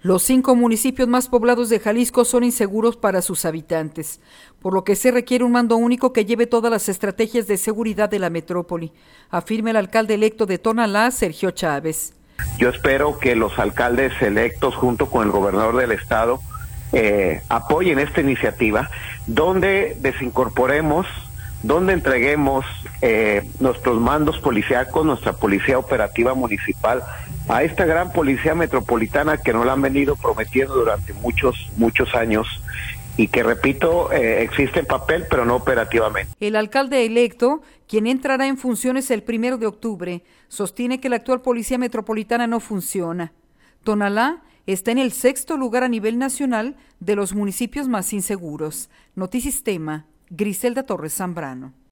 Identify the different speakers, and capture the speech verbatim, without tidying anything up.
Speaker 1: Los cinco municipios más poblados de Jalisco son inseguros para sus habitantes, por lo que se requiere un mando único que lleve todas las estrategias de seguridad de la metrópoli, afirma el alcalde electo de Tonalá, Sergio Chávez.
Speaker 2: Yo espero que los alcaldes electos junto con el gobernador del estado eh, apoyen esta iniciativa, donde desincorporemos, donde entreguemos eh, nuestros mandos policíacos, nuestra policía operativa municipal, a esta gran policía metropolitana que nos la han venido prometiendo durante muchos, muchos años y que, repito, eh, existe en papel, pero no operativamente.
Speaker 1: El alcalde electo, quien entrará en funciones el primero de octubre, sostiene que la actual policía metropolitana no funciona. Tonalá está en el sexto lugar a nivel nacional de los municipios más inseguros. Notisistema, Griselda Torres Zambrano.